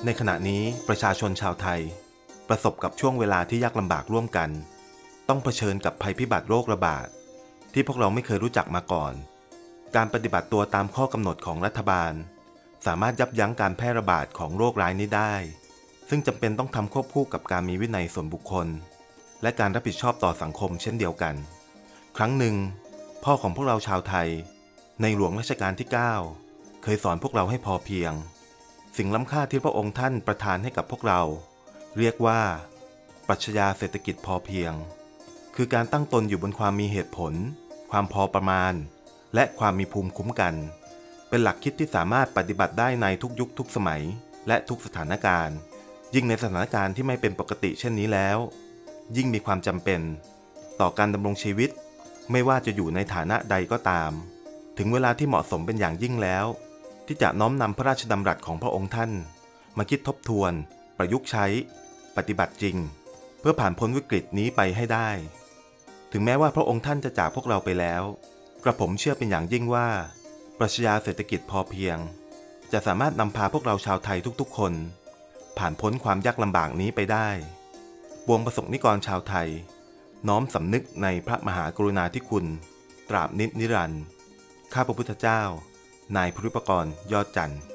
ในขณะนี้ประชาชนชาวไทยประสบกับช่วงเวลาที่ยากลำบากร่วมกันต้องเผชิญกับภัยพิบัติโรคระบาดที่พวกเราไม่เคยรู้จักมาก่อนการปฏิบัติตัวตามข้อกำหนดของรัฐบาลสามารถยับยั้งการแพร่ระบาดของโรคร้ายนี้ได้ซึ่งจำเป็นต้องทำควบคู่กับการมีวินัยส่วนบุคคลและการรับผิดชอบต่อสังคมเช่นเดียวกันครั้งหนึ่งพ่อของพวกเราชาวไทยในหลวงรัชกาลที่ 9เคยสอนพวกเราให้พอเพียงสิ่งล้ำค่าที่พระองค์ท่านประทานให้กับพวกเราเรียกว่าปรัชญาเศรษฐกิจพอเพียงคือการตั้งตนอยู่บนความมีเหตุผลความพอประมาณและความมีภูมิคุ้มกันเป็นหลักคิดที่สามารถปฏิบัติได้ในทุกยุคทุกสมัยและทุกสถานการณ์ยิ่งในสถานการณ์ที่ไม่เป็นปกติเช่นนี้แล้วยิ่งมีความจำเป็นต่อการดำรงชีวิตไม่ว่าจะอยู่ในฐานะใดก็ตามถึงเวลาที่เหมาะสมเป็นอย่างยิ่งแล้วที่จะน้อมนำพระราชดำรัสของพระองค์ท่านมาคิดทบทวนประยุกต์ใช้ปฏิบัติจริงเพื่อผ่านพ้นวิกฤตนี้ไปให้ได้ถึงแม้ว่าพระองค์ท่านจะจากพวกเราไปแล้วกระผมเชื่อเป็นอย่างยิ่งว่าปรัชญาเศรษฐกิจพอเพียงจะสามารถนำพาพวกเราชาวไทยทุกๆคนผ่านพ้นความยากลำบากนี้ไปได้ปวงประสงค์นิกรชาวไทยน้อมสำนึกในพระมหากรุณาธิคุณตราบนิจนิรันดร์ข้าพระพุทธเจ้านายภูริปกรณ์ยอดจันทร์